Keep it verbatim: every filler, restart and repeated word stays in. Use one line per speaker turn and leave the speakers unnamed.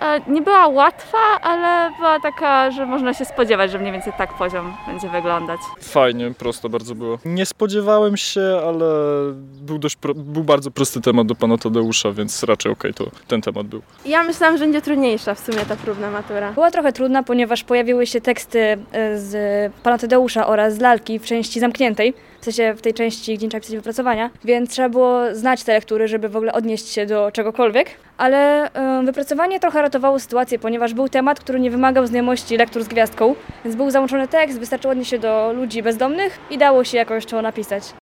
Nie była łatwa, ale była taka, że można się spodziewać, że mniej więcej tak poziom będzie wyglądać.
Fajnie, prosto bardzo było. Nie spodziewałem się, ale był, dość pro, był bardzo prosty temat do pana Tadeusza, więc raczej okej, to ten temat był.
Ja myślałam, że będzie trudniejsza w sumie ta próbna matura.
Była trochę trudna, ponieważ pojawiły się teksty z pana Tadeusza oraz z lalki w części zamkniętej, w sensie w tej części, gdzie nie trzeba pisać wypracowania, więc trzeba było znać te lektury, żeby w ogóle odnieść się do czegokolwiek, ale y, wypracowanie trochę ratowało sytuację, ponieważ był temat, który nie wymagał znajomości lektur z gwiazdką, więc był załączony tekst, wystarczyło odnieść się do ludzi bezdomnych i dało się jakoś to napisać.